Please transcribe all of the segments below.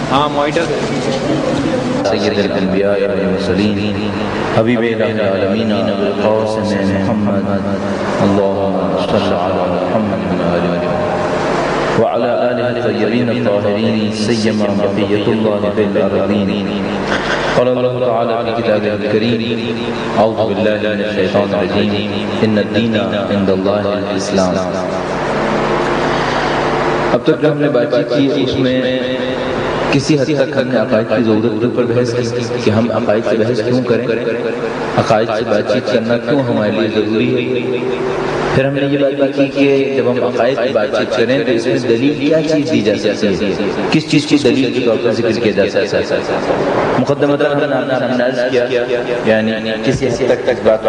سید الانبیاء والمرسلین حبیب العالمین ابو القاسم محمد اللهم صل علی محمد وعلى آله الطيبين الطاهرين سيما بقية الله في الأرضين. قال الله تعالى في كتابه الكريم: أعوذ بالله من الشيطان الرجيم إن الدين عند الله الإسلام. اب تک جو ہم نے بات کی اس میں کسی حد تک ہم نے عقائد کی ضرورت پر بحث کی کہ ہم عقائد سے بحث کیوں کریں، عقائد سے بات چیت کرنا کیوں ہمارے لیے ضروری ہے. پھر ہم نے یہ بات کی کہ جب ہم عقائد کی بات چیت کریں تو اس میں دلیل کیا چیز دی جا سکتی ہے، کس چیز کی دلیل کے طور پر ذکر کیا جا سکتا ہے. مقدمۃ ہم نے آپ کے سامنے عرض کیا یعنی کسی حد تک بات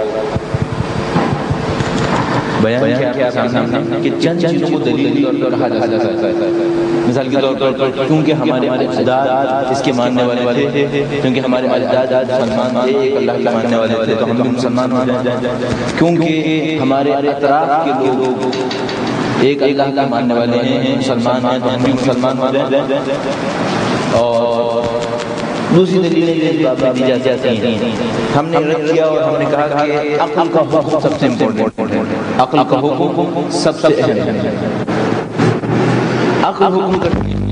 بیان کیا سامنے کہ چند چیزوں کو دلیل کے طور پر کہا جا سکتا ہے. مثال کے طور پر کیونکہ ہمارے اجداد اس کے ماننے والے تھے، کیونکہ ہمارے اجداد مسلمان تھے، ایک اللہ کے ماننے والے تھے تو ہم بھی مسلمان ہو جائیں. کیونکہ ہمارے اطراف کے لوگ ایک اللہ کے ماننے والے ہیں، مسلمان ہیں تو ہم بھی مسلمان ہو جائیں. اور دوسری دلیلیں دی جا سکتی ہیں. ہم نے رد کیا اور ہم نے کہا کہ عقل کا حکم سب سے امپورٹنٹ ہے، عقل کا حکم سب سے اہم ہے. عقل حکم کرتی ہے.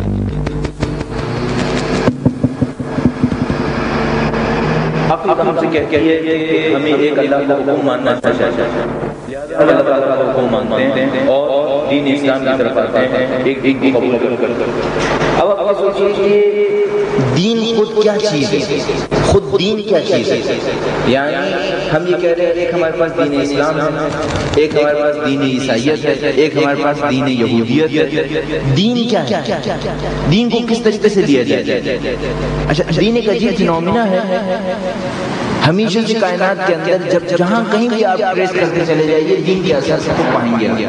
عقل ہم سے کہتی ہے کہ ہمیں ایک اللہ کا حکم ماننا چاہیے، اللہ تعالیٰ کا حکم مانتے ہیں اور دین اسلام کی طرف آتے ہیں ایک قبول کرتے ہیں. اب آپ سوچیے کہ دین خود کیا چیز ہے، خود دین کیا چیز ہے. یعنی ہم یہ کہہ رہے ہیں ایک ہمارے پاس دین اسلام ہے، ایک ہمارے پاس دین عیسائیت ہے، ایک ہمارے پاس دین یہودیت ہے. دین کیا ہے؟ دین کو کس طریقے سے لیا جائے؟ اچھا، دین ایک عجیب فینومینا ہے. ہمیشہ سے کائنات کے اندر جب جہاں کہیں بھی آپ ٹریس کرتے چلے جائیے دین کے اثر کو پائیں گے.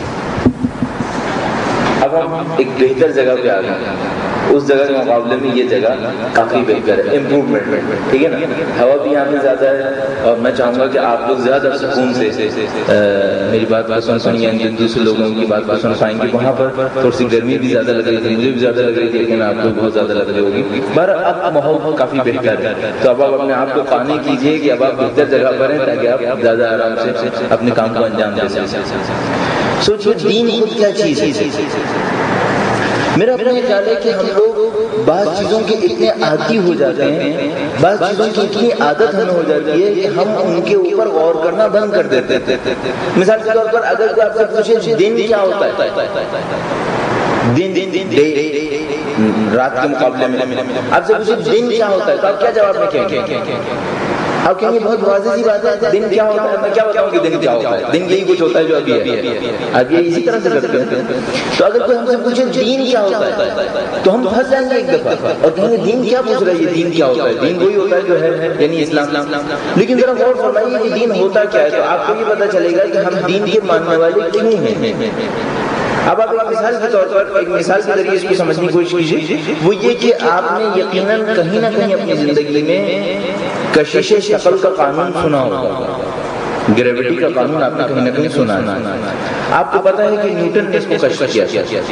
اب ہم ایک بہتر جگہ پہ آ گئے، اس جگہ کے مقابلے میں یہ جگہ کافی بہتر ہے، امپروومنٹ. ٹھیک ہے نا، ہوا بھی یہاں پہ زیادہ ہے اور میں چاہوں گا کہ آپ لوگ زیادہ سکون سے میری بات کو سن یعنی دوسرے لوگوں کی بات کو سن پائیں گے. وہاں پر تھوڑی سی گرمی بھی زیادہ لگ رہی تھی، مجھے بھی زیادہ لگ رہی تھی، لیکن آپ کو بہت زیادہ لگ رہی ہوگی. پر اب ماحول کافی بہتر ہے تو اب آپ اپنے آپ کو قانع کیجیے کہ اب آپ بہتر جگہ پر ہیں تاکہ آپ زیادہ آرام سے اپنے کام کو انجام دے سکیں. سوچو دین خود کیا چیز ہے. میرا اپنا یہ خیال ہے کہ ہم لوگ بعض چیزوں کے اتنے عادی ہو جاتے ہیں، بعض چیزوں کی اتنی عادت ہمیں ہو جاتی ہے کہ ہم ان کے اوپر غور کرنا بند کر دیتے ہیں. مثال کے طور پر اگر کوئی آپ سے پوچھے دن کیا ہوتا ہے، دن رات کے مقابلے میں آپ سے پوچھے دن کیا ہوتا ہے تو آپ کیا جواب میں کہیں گے؟ آپ کہیں گے بہت واضح سی بات ہے، دن کیا ہوتا ہے. میں کیا بتاؤں کہ دن کیا ہوتا ہے؟ دن یہی کچھ ہوتا ہے جو ابھی ہے. اب یہ اسی طرح سے کرتے ہیں. تو اگر کوئی ہم سے پوچھے دین کیا ہوتا ہے تو ہم پھنس جائیں گے ایک دفعہ اور کہیں گے دین کیا پوچھ رہا ہے، یہ دین کیا ہوتا ہے؟ دین وہی ہوتا ہے جو ہے یعنی اسلام. لیکن ذرا غور فرمائیے کہ دین ہوتا کیا ہے تو آپ کو یہ پتہ چلے گا کہ ہم دین کے ماننے والے کیوں ہیں. اب آپ ایک مثال کے طور پر ایک مثال کے ذریعے اس کو سمجھنے کی کوشش کیجیے. وہ یہ کہ آپ نے یقیناً کہیں نہ کہیں اپنی زندگی میں کشش شکل کا قانون سنا ہوگا، گریویٹی کا قانون آپ نے کہیں نہ کہیں سنا ہے. آپ کو پتا ہے کہ نیوٹن نے اس کو کشف کیا.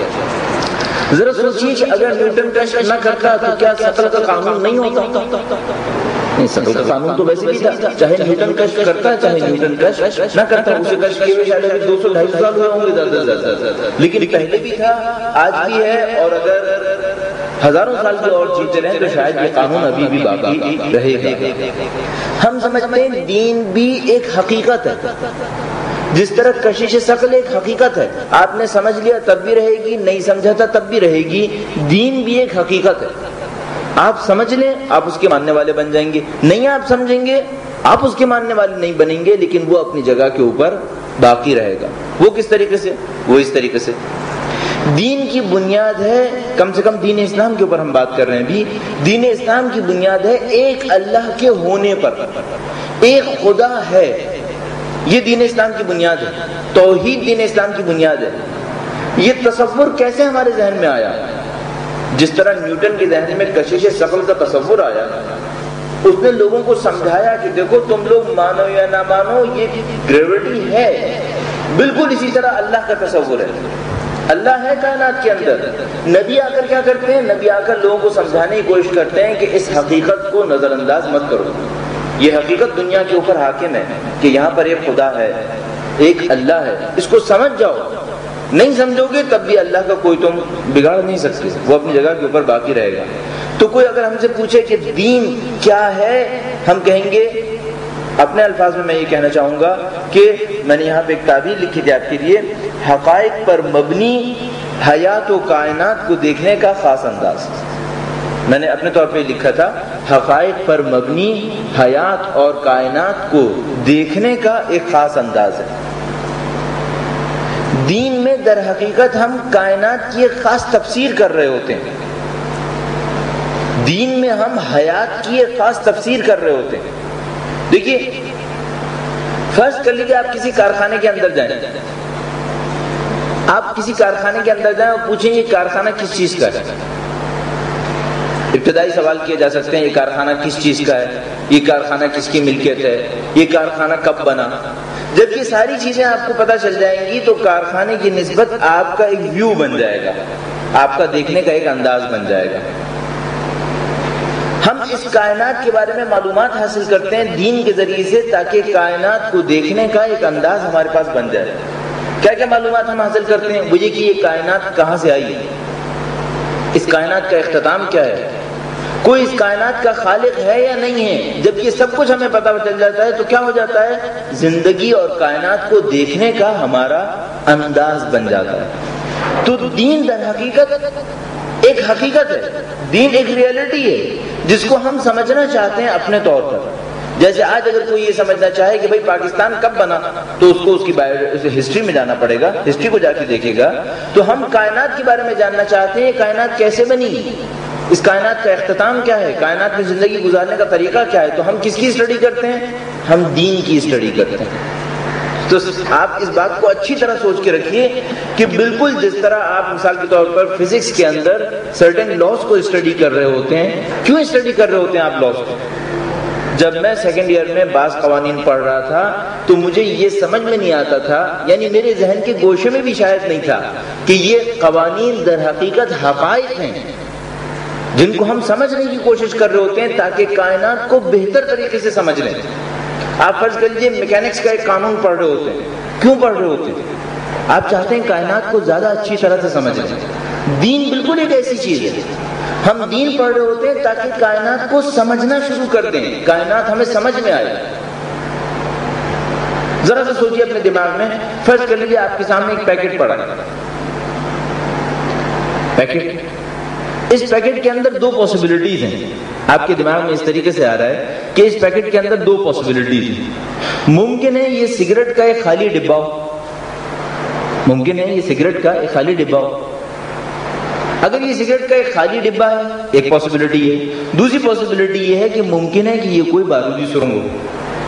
ذرا سوچیے کہ اگر نیوٹن کشف نہ کرتا تو کیا شکل کا قانون نہیں ہوتا؟ نہیں، شکل کا قانون تو ویسے بھی تھا، چاہے نیوٹن کشف کرتا چاہے نیوٹن کشف نہ کرتا. اسے کشف کیے ہوئے شاید 200-250 سال ہوئے ہوں گے زیادہ، لیکن پہلے بھی تھا، آج بھی ہے، اور اگر ہزاروں سال کی اور جیتے رہیں تو شاید یہ قانون ابھی بھی باقی رہے گا. ہم سمجھتے ہیں دین بھی ایک حقیقت ہے، جس طرح کشش شکل ایک حقیقت ہے. آپ نے سمجھ لیا تب بھی رہے گی، نہیں سمجھا تھا تب بھی رہے گی. دین بھی ایک حقیقت ہے، آپ سمجھ لیں آپ اس کے ماننے والے بن جائیں گے، نہیں آپ سمجھیں گے آپ اس کے ماننے والے نہیں بنیں گے، لیکن وہ اپنی جگہ کے اوپر باقی رہے گا. وہ کس طریقے سے؟ وہ اس طریقے سے دین کی بنیاد ہے، کم سے کم دین اسلام کے اوپر ہم بات کر رہے ہیں بھی، دین اسلام کی بنیاد ہے ایک اللہ کے ہونے پر، ایک خدا ہے. یہ دین اسلام کی بنیاد ہے، توحید دین اسلام کی بنیاد ہے. یہ تصور کیسے ہمارے ذہن میں آیا؟ جس طرح نیوٹن کے ذہن میں کشش شکل کا تصور آیا، اس نے لوگوں کو سمجھایا کہ دیکھو تم لوگ مانو یا نہ مانو یہ گریویٹی ہے، بالکل اسی طرح اللہ کا تصور ہے. اللہ ہے کائنات کے اندر. نبی آ کر کیا کرتے ہیں؟ نبی آ کر لوگوں کو سمجھانے کی کوشش کرتے ہیں کہ اس حقیقت کو نظر انداز مت کرو. یہ حقیقت دنیا کے اوپر حاکم ہے کہ یہاں پر ایک خدا ہے، ایک اللہ ہے، اس کو سمجھ جاؤ. نہیں سمجھو گے تب بھی اللہ کا کوئی تم بگاڑ نہیں سکتے، وہ اپنی جگہ کے اوپر باقی رہے گا. تو کوئی اگر ہم سے پوچھے کہ دین کیا ہے، ہم کہیں گے، اپنے الفاظ میں یہ کہنا چاہوں گا کہ میں نے یہاں پہ ایک تعبیر لکھی تھی آپ کے لیے، حقائق پر مبنی حیات و کائنات کو دیکھنے کا خاص انداز. میں نے اپنے طور پہ لکھا تھا حقائق پر مبنی حیات اور کائنات کو دیکھنے کا ایک خاص انداز ہے. دین میں در حقیقت ہم کائنات کی ایک خاص تفسیر کر رہے ہوتے ہیں، دین میں ہم حیات کی ایک خاص تفسیر کر رہے ہوتے ہیں. دیکھیے فرض کر لیجیے آپ کسی کارخانے کے اندر جائیں، آپ کسی کارخانے کے اندر جائیں اور پوچھیں یہ کارخانہ کس چیز کا ہے. ابتدائی سوال کیے جا سکتے ہیں یہ کارخانہ کس چیز کا ہے، یہ کارخانہ کس کی ملکیت ہے، یہ کارخانہ کب بنا. جب یہ ساری چیزیں آپ کو پتہ چل جائیں گی تو کارخانے کی نسبت آپ کا ایک ویو بن جائے گا، آپ کا دیکھنے کا ایک انداز بن جائے گا. ہم اس کائنات کے بارے میں معلومات حاصل کرتے ہیں دین کے ذریعے سے تاکہ کائنات کو دیکھنے کا ایک انداز ہمارے پاس بن جائے. کیا کیا معلومات ہم حاصل کرتے ہیں؟ وہ یہ کہ یہ کائنات کہاں سے آئی ہے، اس کائنات کا اختتام کیا ہے، کوئی اس کائنات کا خالق ہے یا نہیں ہے. جب یہ سب کچھ ہمیں پتہ چل جاتا ہے تو کیا ہو جاتا ہے؟ زندگی اور کائنات کو دیکھنے کا ہمارا انداز بن جاتا ہے. تو دین در حقیقت ایک حقیقت ہے، دین ایک ریئلٹی ہے جس کو ہم سمجھنا چاہتے ہیں اپنے طور پر. جیسے آج اگر کوئی یہ سمجھنا چاہے کہ بھئی پاکستان کب بنا تو اس کو اس کی ہسٹری میں جانا پڑے گا، ہسٹری کو جا کے دیکھے گا. تو ہم کائنات کے بارے میں جاننا چاہتے ہیں کائنات کیسے بنی، اس کائنات کا اختتام کیا ہے، کائنات میں زندگی گزارنے کا طریقہ کیا ہے. تو ہم کس کی اسٹڈی کرتے ہیں؟ ہم دین کی اسٹڈی کرتے ہیں. تو آپ اس بات کو اچھی طرح سوچ کے رکھیے کہ بالکل جس طرح آپ مثال کے طور پر فزکس کے اندر سرٹن لاز کو اسٹڈی کر رہے ہوتے ہیں. کیوں اسٹڈی کر رہے ہوتے ہیں آپ لاز کو؟ جب میں سیکنڈ ایئر میں بعض قوانین پڑھ رہا تھا تو مجھے یہ سمجھ میں نہیں آتا تھا، یعنی میرے ذہن کے گوشے میں بھی شاید نہیں تھا کہ یہ قوانین در حقیقت حقائق ہیں جن کو ہم سمجھنے کی کوشش کر رہے ہوتے ہیں تاکہ کائنات کو بہتر طریقے سے سمجھ لیں. آپ فرض کر لیجیے میکینکس کا ایک قانون پڑھ رہے ہوتے ہیں. کیوں پڑھ رہے ہوتے ہیں؟ آپ چاہتے ہیں کائنات کو زیادہ اچھی طرح سے سمجھ لیں. دین بالکل ایک ایسی چیز ہے، ہم دین پڑھ رہے ہوتے ہیں تاکہ کائنات کو سمجھنا شروع کر دیں، کائنات ہمیں سمجھ میں آئے. ذرا سا سوچیے اپنے دماغ میں، فرض کر لیجیے آپ کے سامنے ایک پیکٹ پڑا ہے، پیکٹ، اس پیکٹ کے اندر دو پاسبلٹیز ہیں. آپ کے دماغ میں اس طریقے سے آ رہا ہے کہ اس پیکٹ کے اندر دو پاسبلٹیز ہیں. ممکن ہے یہ سگریٹ کا ایک خالی ڈبہ ہو، ممکن ہے یہ سگریٹ کا ایک خالی ڈبہ ہو. اگر یہ سگریٹ کا ایک خالی ڈبہ ہے ایک پاسبلٹی ہے. دوسری پاسبلٹی یہ ہے کہ ممکن ہے کہ یہ کوئی بارودی سرنگ ہو،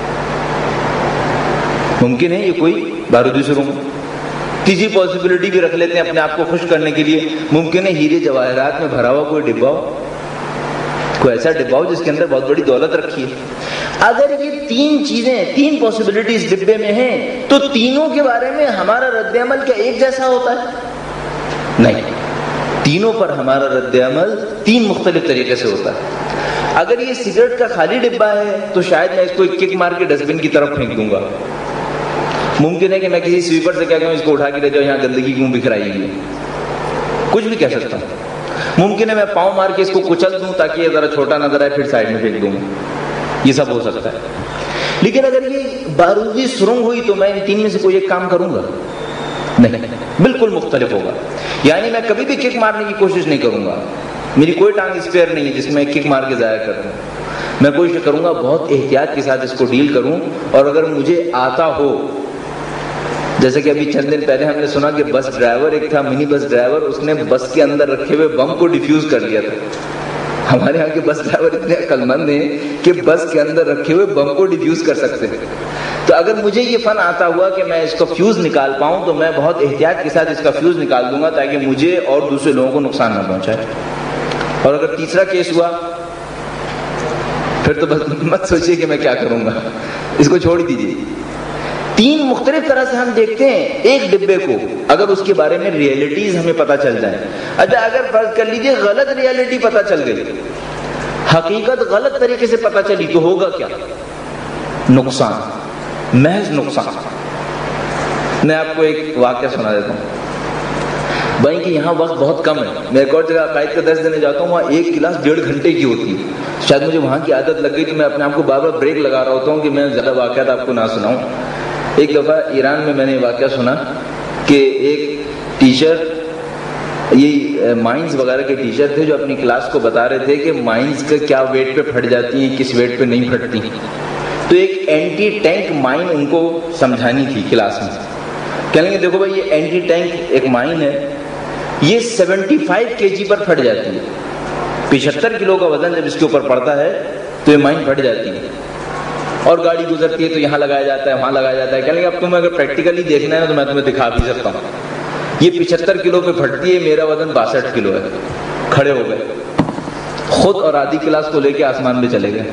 ممکن ہے یہ کوئی بارودی سرنگ ہو. تیسری پاسبلٹی بھی رکھ لیتے ہیں اپنے آپ کو خوش کرنے کے لیے، ممکن ہے ہیرے جواہرات میں بھرا ہوا کوئی ڈبہ ہو، کوئی ایسا ڈبہ ہو جس کے اندر بہت بڑی دولت رکھی ہے. اگر یہ تین چیزیں، تین پاسبلٹیز ڈبے میں ہیں تو تینوں کے بارے میں ہمارا رد عمل کیا ایک جیسا ہوتا ہے؟ نہیں، تینوں پر ہمارا رد عمل تین مختلف طریقے سے ہوتا ہے. اگر یہ سگریٹ کا خالی ڈبہ ہے تو شاید میں اس کو ایک کک مار کے ڈسٹ بن کی طرف پھینک دوں گا. ممکن ہے کہ میں کسی سویپر سے کیا کہوں اس کو اٹھا کے لے جاؤ، یہاں گندگی کیوں بکھرائی ہوئی، کچھ بھی کہہ سکتا ہوں. ممکن ہے میں پاؤں مار کے اس کو کچل دوں تاکہ یہ ذرا چھوٹا نظر آئے، پھر سائڈ میں پھینک دوں. یہ سب ہو سکتا ہے. لیکن اگر یہ بارودی سرنگ ہوئی تو میں ان تین میں سے کوئی ایک کام کروں گا؟ نہیں، بالکل مختلف ہوگا. یعنی میں کبھی بھی کک مارنے کی کوشش نہیں کروں گا، میری کوئی ٹانگ اسپیئر نہیں ہے جس میں کک مار کے ضائع کر دوں. میں کوشش کروں گا بہت احتیاط کے ساتھ اس کو ڈیل کروں. اور اگر مجھے آتا ہو، جیسے کہ ابھی چند دن پہلے ہم نے سنا کہ بس ڈرائیور ایک تھا، منی بس ڈرائیور، اس نے بس کے اندر رکھے ہوئے بم کو ڈیفیوز کر لیا تھا. ہمارے یہاں کے بس ڈرائیور اتنے عقل مند ہیں کہ بس کے اندر رکھے ہوئے بم کو ڈیفیوز کر سکتے ہیں. تو اگر مجھے یہ فن آتا ہوا کہ میں اس کا فیوز نکال پاؤں تو میں بہت احتیاط کے ساتھ اس کا فیوز نکال دوں گا تاکہ مجھے اور دوسرے لوگوں کو نقصان نہ پہنچائے. اور اگر تیسرا کیس ہوا پھر تو بس مت سوچیے کہ میں کیا کروں گا، اس کو چھوڑ دیجیے. تین مختلف طرح سے ہم دیکھتے ہیں ایک ڈبے کو، اگر اس کے بارے میں ریئلٹیز ہمیں پتہ چل جائیں. اچھا اگر فرض کر لیجئے غلط ریئلٹی پتہ چل گئی، حقیقت غلط طریقے سے پتہ چلی، تو ہوگا کیا؟ نقصان، محض نقصان. میں آپ کو ایک واقعہ سنا دیتا ہوں. بھائی کہ یہاں وقت بہت کم ہے، میں ایک اور جگہ عقائد کا درس دینے جاتا ہوں، وہاں ایک کلاس 1.5 گھنٹے کی ہوتی ہے. شاید مجھے وہاں کی عادت لگ گئی کہ میں اپنے آپ کو بار بار بریک لگا رہا ہوتا ہوں کہ میں زیادہ واقعات آپ کو نہ سناؤں. ایک دفعہ ایران میں نے واقعہ سنا کہ ایک ٹیچر، یہ مائنز وغیرہ کے ٹیچر تھے، جو اپنی کلاس کو بتا رہے تھے کہ مائنز کا کیا ویٹ پہ پھٹ جاتی ہیں، کس ویٹ پہ نہیں پھٹتی. تو ایک اینٹی ٹینک مائن ان کو سمجھانی تھی کلاس میں. کہنے گے دیکھو بھائی یہ اینٹی ٹینک ایک مائن ہے، یہ 75 kg پر پھٹ جاتی ہے. 75 کلو کا وزن جب اس کے اوپر پڑتا ہے تو یہ مائن پھٹ جاتی ہے، اور گاڑی گزرتی ہے تو یہاں لگایا جاتا ہے، وہاں لگایا جاتا ہے. کہنے گے اب تمہیں اگر پریکٹیکلی دیکھنا ہے تو میں تمہیں دکھا بھی سکتا ہوں. یہ 75 کلو پہ پھٹتی ہے، میرا وزن 62 کلو ہے. کھڑے ہو گئے خود اور آدھی کلاس کو لے کے آسمان میں چلے گئے،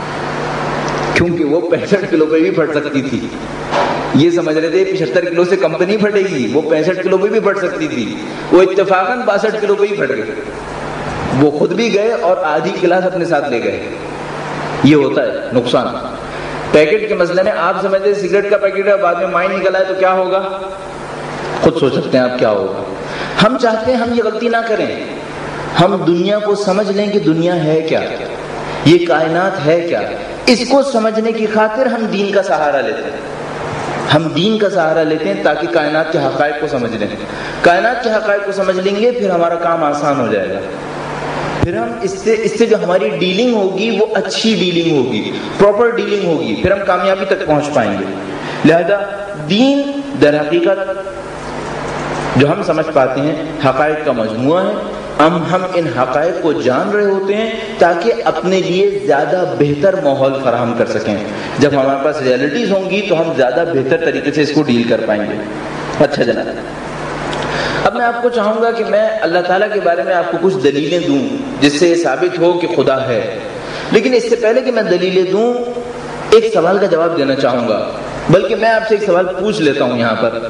کیونکہ وہ 65 کلو پہ بھی پھٹ سکتی تھی. یہ سمجھ رہے تھے 75 کلو سے کم پہ نہیں پھٹے گی، وہ 65 کلو پہ بھی پھٹ سکتی تھی. وہ اتفاقاً 62 کلو پہ ہی پھٹ گئے. وہ خود بھی گئے اور آدھی کلاس اپنے ساتھ لے گئے. یہ ہوتا ہے نقصان. پیکٹ کے مسئلے میں آپ سمجھتے ہیں سگریٹ کا پیکٹ ہے، بعد میں مائن نکل آئے تو کیا ہوگا؟ خود سوچ سکتے ہیں آپ کیا ہوگا. ہم چاہتے ہیں ہم یہ غلطی نہ کریں، ہم دنیا کو سمجھ لیں کہ دنیا ہے کیا، یہ کائنات ہے کیا. اس کو سمجھنے کی خاطر ہم دین کا سہارا لیتے ہیں. ہم دین کا سہارا لیتے ہیں تاکہ کائنات کے حقائق کو سمجھ لیں. کائنات کے حقائق کو سمجھ لیں گے پھر ہمارا کام آسان ہو جائے گا. پھر ہم اس سے جو ہماری ڈیلنگ ہوگی وہ اچھی ڈیلنگ ہوگی، پراپر ڈیلنگ ہوگی، پھر ہم کامیابی تک پہنچ پائیں گے. لہذا دین در حقیقت جو ہم سمجھ پاتے ہیں حقائق کا مجموعہ ہے. ہم ان حقائق کو جان رہے ہوتے ہیں تاکہ اپنے لیے زیادہ بہتر ماحول فراہم کر سکیں. جب ہمارے پاس ریئلٹیز ہوں گی تو ہم زیادہ بہتر طریقے سے اس کو ڈیل کر پائیں گے. اچھا جناب، اب میں آپ کو چاہوں گا کہ میں اللہ تعالیٰ کے بارے میں آپ کو کچھ دلیلیں دوں جس سے یہ ثابت ہو کہ خدا ہے. لیکن اس سے پہلے کہ میں دلیلیں دوں ایک سوال کا جواب دینا چاہوں گا، بلکہ میں آپ سے ایک سوال پوچھ لیتا ہوں یہاں پر.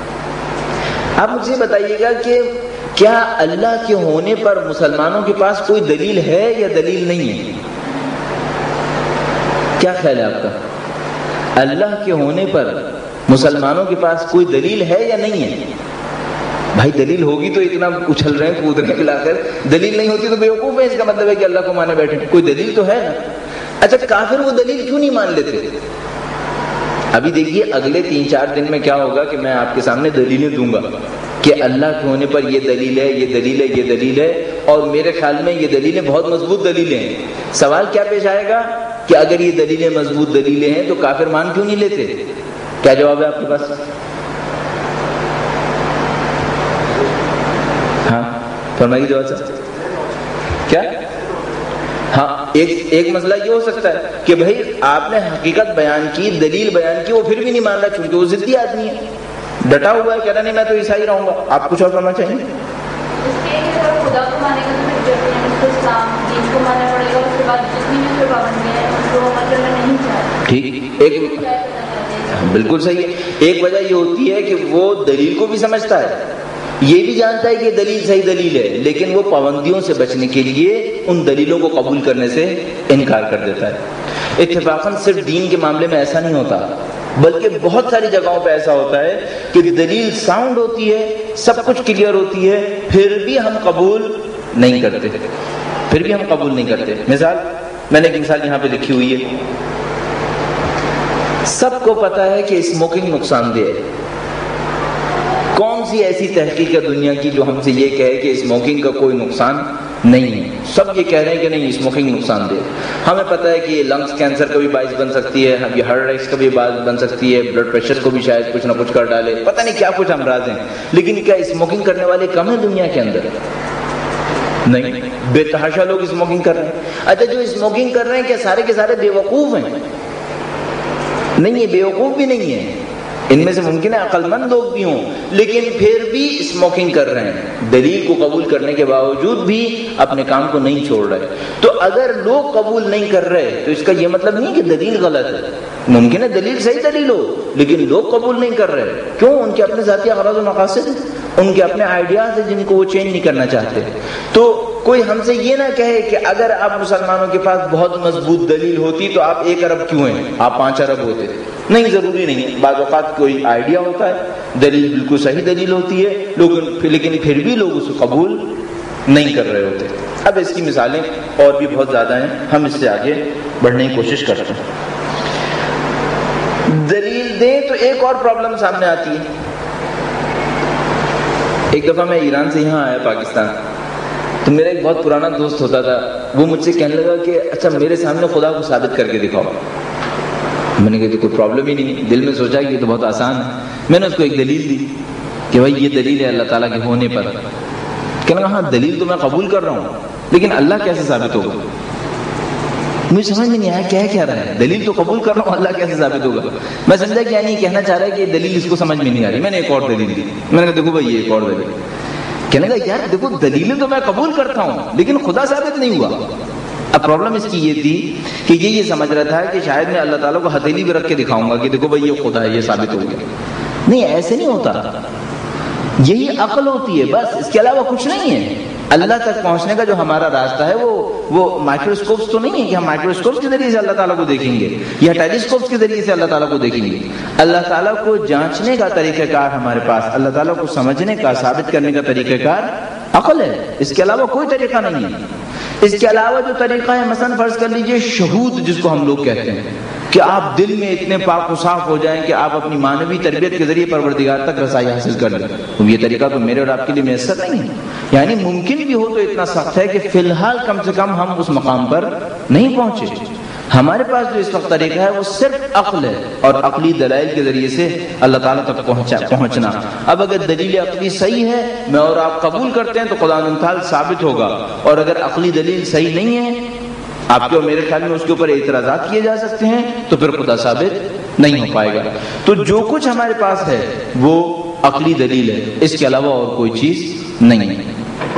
آپ مجھے بتائیے گا کہ کیا اللہ کے ہونے پر مسلمانوں کے پاس کوئی دلیل ہے یا دلیل نہیں ہے؟ کیا خیال ہے آپ کا؟ اللہ کے ہونے پر مسلمانوں کے پاس کوئی دلیل ہے یا نہیں ہے؟ بھائی دلیل ہوگی تو اتنا اچھل رہے ہیں کود رہے ہیں لا کر. دلیل نہیں ہوتی تو بیوقوف ہے، اس کا مطلب ہے کہ اللہ کو مانے بیٹھے. کوئی دلیل تو ہے نا. اچھا کافر وہ دلیل کیوں نہیں مان لیتے؟ ابھی دیکھیے اگلے 3-4 دن میں کیا ہوگا کہ میں آپ کے سامنے دلیلیں دوں گا کہ اللہ کے ہونے پر یہ دلیل ہے، یہ دلیل ہے، یہ دلیل ہے، اور میرے خیال میں یہ دلیلیں بہت مضبوط دلیلیں ہیں. سوال کیا پیش آئے گا کہ اگر یہ دلیلیں مضبوط دلیلیں ہیں تو کافر مان کیوں نہیں لیتے؟ کیا جواب ہے آپ کے پاس؟ ہاں فرمائیے جواب صاحب. کیا؟ ہاں ایک مسئلہ یہ ہو سکتا ہے کہ بھائی آپ نے حقیقت بیان کی، دلیل بیان کی، وہ پھر بھی نہیں مان رہا کیونکہ وہ ضدی آدمی ہے، ڈٹا ہوا ہے، کہہ رہا نہیں میں تو عیسائی رہوں گا. آپ کچھ اور کرنا چاہیں گے؟ خدا کو مانے گا تو پھر اسلام دین کو ماننا پڑے گا، اس کے بعد جتنی بھی کوئی پابندیاں ہیں ان کو عمل کرنا نہیں چاہتے. ٹھیک، ایک بالکل صحیح ہے. ایک وجہ یہ ہوتی ہے کہ وہ دلیل کو بھی سمجھتا ہے، یہ بھی جانتا ہے کہ دلیل صحیح دلیل ہے، لیکن وہ پابندیوں سے بچنے کے لیے ان دلیلوں کو قبول کرنے سے انکار کر دیتا ہے. اتفاقاً صرف دین کے معاملے میں ایسا نہیں ہوتا، بلکہ بہت ساری جگہوں پہ ایسا ہوتا ہے کہ دلیل ساؤنڈ ہوتی ہے، سب کچھ کلیئر ہوتی ہے، پھر بھی ہم قبول نہیں کرتے. پھر بھی ہم قبول نہیں کرتے. مثال میں نے ایک مثال یہاں پہ لکھی ہوئی ہے. سب کو پتا ہے کہ اسموکنگ نقصان دہ ہے. کون سی ایسی تحقیق ہے دنیا کی جو ہم سے یہ کہے کہ اسموکنگ کا کوئی نقصان نہیں ہے؟ سب یہ کہہ رہے ہیں کہ نہیں اسموکنگ نقصان دہ. ہمیں پتہ ہے کہ یہ لنگس کینسر کا بھی باعث بن سکتی ہے، یہ ہارٹ اٹیک کا بھی باعث بن سکتی ہے، بلڈ پریشر کو بھی شاید کچھ نہ کچھ کر ڈالے، پتہ نہیں کیا کچھ امراض ہیں. لیکن کیا اسموکنگ کرنے والے کم ہیں دنیا کے اندر؟ نہیں، بے تحاشا لوگ اسموکنگ کر رہے ہیں. اچھا جو اسموکنگ کر رہے ہیں کیا سارے کے سارے بے وقوف ہیں؟ نہیں، یہ بے وقوف بھی نہیں ہے. ان میں سے ممکن ہے عقل مند لوگ بھی ہوں لیکن پھر بھی اسموکنگ کر رہے ہیں، دلیل کو قبول کرنے کے باوجود بھی اپنے کام کو نہیں چھوڑ رہے. تو اگر لوگ قبول نہیں کر رہے تو اس کا یہ مطلب نہیں کہ دلیل غلط ہے. ممکن ہے دلیل صحیح دلیل ہو لیکن لوگ قبول نہیں کر رہے. کیوں؟ ان کے اپنے ذاتی اغراض و مقاصد، ان کے اپنے آئیڈیاز ہیں جن کو وہ چینج نہیں کرنا چاہتے. تو کوئی ہم سے یہ نہ کہے کہ اگر آپ مسلمانوں کے پاس بہت مضبوط دلیل ہوتی تو آپ 1 ارب کیوں ہیں، آپ 5 ارب ہوتے. نہیں، ضروری نہیں ہے. بعض اوقات کوئی آئیڈیا ہوتا ہے، دلیل بالکل صحیح دلیل ہوتی ہے لیکن پھر بھی لوگ اسے قبول نہیں کر رہے ہوتے. اب اس کی مثالیں اور بھی بہت زیادہ ہیں، ہم اس سے آگے بڑھنے کی کوشش کرتے ہیں. دلیل دیں تو ایک اور پرابلم سامنے آتی ہے. ایک دفعہ میں ایران سے یہاں آیا پاکستان، تو میرا ایک بہت پرانا دوست ہوتا تھا، وہ مجھ سے کہنے لگا کہ اچھا میرے سامنے خدا کو ثابت کر کے دکھاؤ. میں نے کہا تو کوئی پرابلم ہی نہیں. دل میں سوچا کہ یہ تو بہت آسان ہے. میں نے اس کو ایک دلیل دی کہ بھائی یہ دلیل ہے اللہ تعالیٰ کے ہونے پر. کہنے لگا ہاں دلیل تو میں قبول کر رہا ہوں لیکن اللہ کیسے ثابت ہوگا؟ مجھے سمجھ میں نہیں آیا کیا رہا ہے. دلیل تو قبول کر رہا ہوں، اللہ کیسے ثابت ہوگا؟ میں سمجھا کہ یعنی کہنا چاہ رہا ہے کہ دلیل اس کو سمجھ میں نہیں آ رہی. میں نے ایک اور دلیل دی. میں نے کہا دیکھو بھائی یہ ایک اور دلیل. کہنے لگا یار دیکھو دلیلیں تو میں قبول کرتا ہوں لیکن خدا ثابت نہیں ہوا. اب پرابلم اس کی یہ تھی کہ یہ سمجھ رہا تھا کہ شاید میں اللہ تعالیٰ کو ہتھیلی بھی رکھ کے دکھاؤں گا کہ دیکھو بھائی یہ خدا ہے، یہ ثابت ہو گیا. نہیں، ایسے نہیں ہوتا. یہی عقل ہوتی ہے بس، اس کے علاوہ کچھ نہیں ہے. اللہ تک پہنچنے کا جو ہمارا راستہ ہے وہ مائکروسکوپس تو نہیں ہے کہ ہم مائکروسکوپس کے ذریعے سے اللہ تعالیٰ کو دیکھیں گے یا ٹیلیسکوپس کے ذریعے سے اللہ تعالیٰ کو دیکھیں گے. اللہ تعالیٰ کو جانچنے کا طریقہ کار ہمارے پاس، اللہ تعالیٰ کو سمجھنے کا، ثابت کرنے کا طریقہ کار عقل ہے. اس کے علاوہ کوئی طریقہ نہیں ہے. اس کے علاوہ جو طریقہ ہے، مثلا فرض کر لیجئے شہود جس کو ہم لوگ کہتے ہیں، کہ آپ دل میں اتنے پاک و صاف ہو جائیں کہ آپ اپنی مانوی تربیت کے ذریعے پروردگار تک رسائی حاصل کر لیں. یہ طریقہ تو میرے اور آپ کے لیے میسر نہیں ہے. یعنی ممکن بھی ہو تو اتنا سخت ہے کہ فی الحال کم سے کم ہم اس مقام پر نہیں پہنچے. ہمارے پاس جو اس وقت طریقہ ہے وہ صرف عقل ہے اور عقلی دلائل کے ذریعے سے اللہ تعالیٰ تک پہنچنا. اب اگر دلیل عقلی صحیح ہے، میں اور آپ قبول کرتے ہیں تو خدا تعالیٰ ثابت ہوگا، اور اگر عقلی دلیل صحیح نہیں ہے، آپ کے اور میرے خیال میں اس کے اوپر اعتراضات کیے جا سکتے ہیں، تو پھر خدا ثابت نہیں ہو پائے گا. تو جو کچھ ہمارے پاس ہے وہ عقلی دلیل ہے، اس کے علاوہ اور کوئی چیز نہیں ہے.